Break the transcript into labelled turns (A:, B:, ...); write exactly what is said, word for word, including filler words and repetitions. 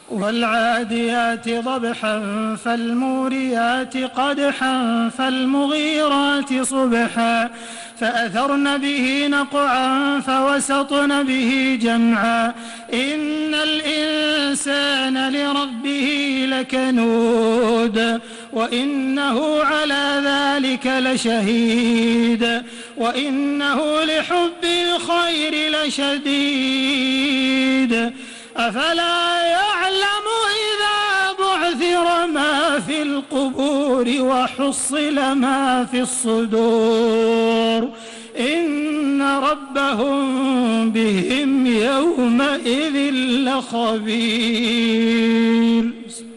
A: والعاديات ضبحا فالموريات قدحا فالمغيرات صبحا فأثرن به نقعا فوسطن به جمعا إن الإنسان لربه لكنود وإنه على ذلك لشهيد وإنه لحب الخير لشديد أفلا يعلم إذا بعثر ما في القبور وحصل ما في الصدور إن ربهم بهم يومئذ لخبير.